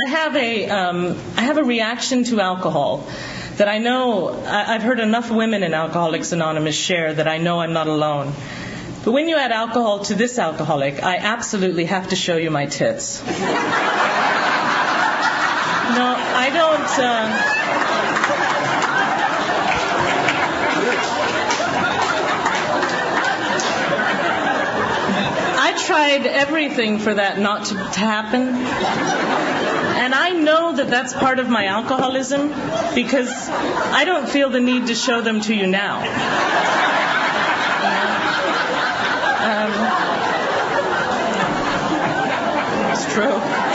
I have a reaction to alcohol that I know I've heard enough women in Alcoholics Anonymous share that I know I'm not alone. But when you add alcohol to this alcoholic, I absolutely have to show you my tits. No, I don't. I tried everything for that not to happen. And I know that that's part of my alcoholism because I don't feel the need to show them to you now. It's true.